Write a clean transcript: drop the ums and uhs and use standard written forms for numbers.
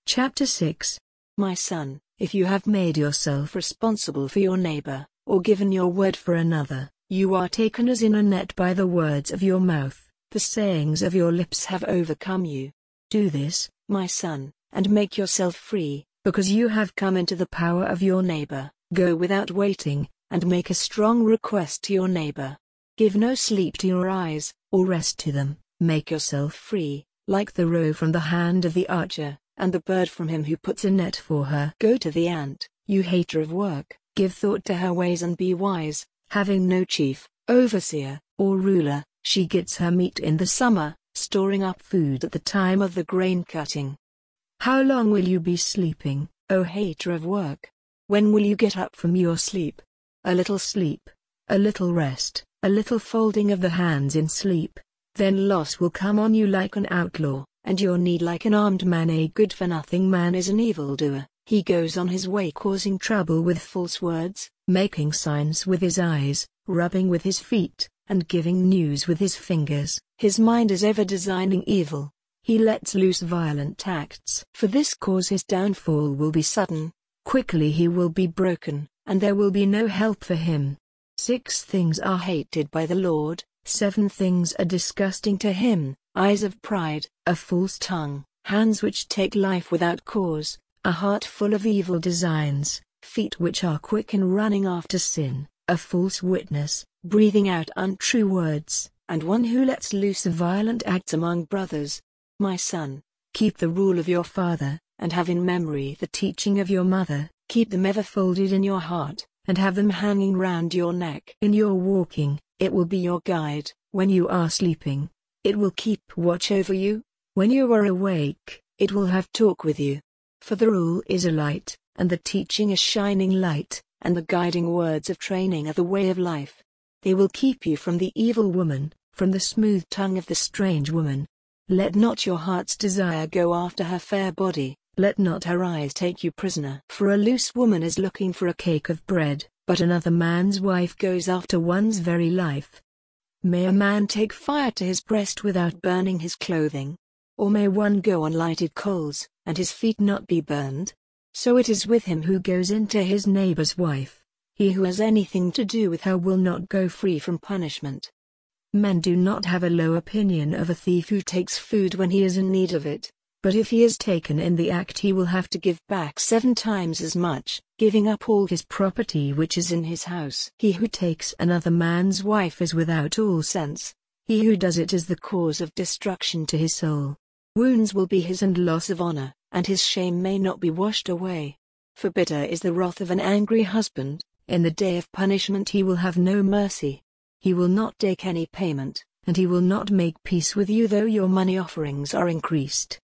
Chapter 6. My son, if you have made yourself responsible for your neighbor, or given your word for another, you are taken as in a net by the words of your mouth, the sayings of your lips have overcome you. Do this, my son, and make yourself free, because you have come into the power of your neighbor. Go without waiting, and make a strong request to your neighbor. Give no sleep to your eyes, or rest to them. Make yourself free, like the roe from the hand of the archer, and the bird from him who puts a net for her. Go to the ant, you hater of work, give thought to her ways and be wise. Having no chief, overseer, or ruler, she gets her meat in the summer, storing up food at the time of the grain cutting. How long will you be sleeping, O hater of work? When will you get up from your sleep? A little rest, a little folding of the hands in sleep. Then loss will come on you like an outlaw, and your need like an armed man. A good-for-nothing man is an evildoer. He goes on his way causing trouble with false words, making signs with his eyes, rubbing with his feet, and giving news with his fingers. His mind is ever designing evil. He lets loose violent acts. For this cause his downfall will be sudden. Quickly he will be broken, and there will be no help for him. 6 things are hated by the Lord, 7 things are disgusting to him: eyes of pride, a false tongue, hands which take life without cause, a heart full of evil designs, feet which are quick in running after sin, a false witness, breathing out untrue words, and one who lets loose violent acts among brothers. My son, keep the rule of your father, and have in memory the teaching of your mother. Keep them ever folded in your heart, and have them hanging round your neck. In your walking, it will be your guide. When you are sleeping, it will keep watch over you. When you are awake, it will have talk with you. For the rule is a light, and the teaching a shining light, and the guiding words of training are the way of life. They will keep you from the evil woman, from the smooth tongue of the strange woman. Let not your heart's desire go after her fair body. Let not her eyes take you prisoner. For a loose woman is looking for a cake of bread, but another man's wife goes after one's very life. May a man take fire to his breast without burning his clothing? Or may one go on lighted coals, and his feet not be burned? So it is with him who goes into his neighbor's wife. He who has anything to do with her will not go free from punishment. Men do not have a low opinion of a thief who takes food when he is in need of it. But if he is taken in the act, he will have to give back 7 times as much, giving up all his property which is in his house. He who takes another man's wife is without all sense. He who does it is the cause of destruction to his soul. Wounds will be his and loss of honor, and his shame may not be washed away. For bitter is the wrath of an angry husband. In the day of punishment he will have no mercy. He will not take any payment, and he will not make peace with you though your money offerings are increased.